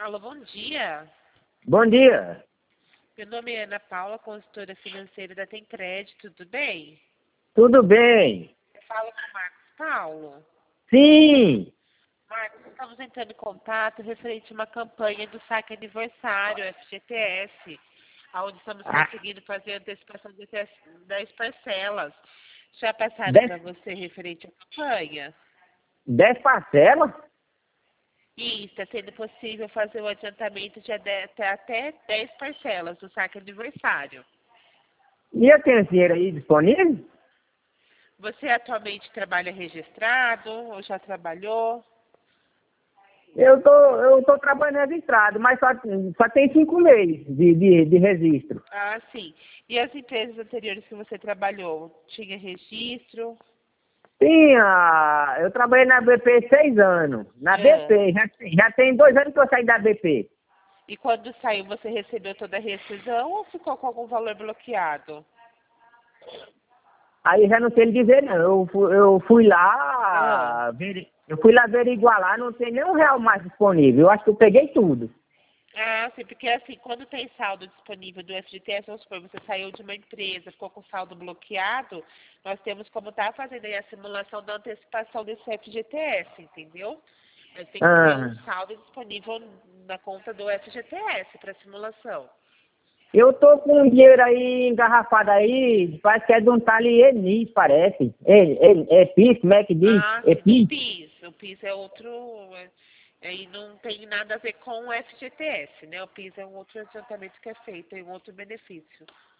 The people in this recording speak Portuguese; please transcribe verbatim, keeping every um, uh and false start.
Alô, bom dia. Bom dia. Meu nome é Ana Paula, consultora financeira da Tem Crédito, tudo bem? Tudo bem? Eu falo com o Marcos Paulo. Sim. Marcos, estamos entrando em contato referente a uma campanha do saque aniversário, F G T S, onde estamos Ah, conseguindo fazer a antecipação de até dez parcelas. Já passaram dez, para você referente à campanha? dez parcelas? E está sendo possível fazer o adiantamento de até, até dez parcelas do saque aniversário. E eu tenho dinheiro aí disponível? Você atualmente trabalha registrado ou já trabalhou? Eu tô, eu tô trabalhando registrado, mas só, só tem cinco meses de, de, de registro. Ah, sim. E as empresas anteriores que você trabalhou, tinha registro? Sim, ah, eu trabalhei na B P seis anos. Na É. B P, já, já tem dois anos que eu saí da B P. E quando saiu, você recebeu toda a rescisão ou ficou com algum valor bloqueado? Aí já não sei lhe dizer não. Eu fui, eu fui Ah, lá, veri- eu fui lá averiguar lá, não tem nem um real mais disponível. Eu acho que eu peguei tudo. ah, sim, porque assim, quando tem saldo disponível do F G T S, vamos supor, você saiu de uma empresa, ficou com saldo bloqueado, nós temos como estar fazendo aí a simulação da antecipação desse F G T S, entendeu? Mas tem que ter um Ah. saldo disponível na conta do F G T S para simulação. Eu tô com um dinheiro aí engarrafado aí, parece que é de um tal Enis, parece. É, é, é PIS, como é que diz? Ah, É sim, do PIS? PIS. O PIS é outro. é- Aí não tem nada a ver com o F G T S, né? O PIS é um outro adiantamento que é feito, é um outro benefício.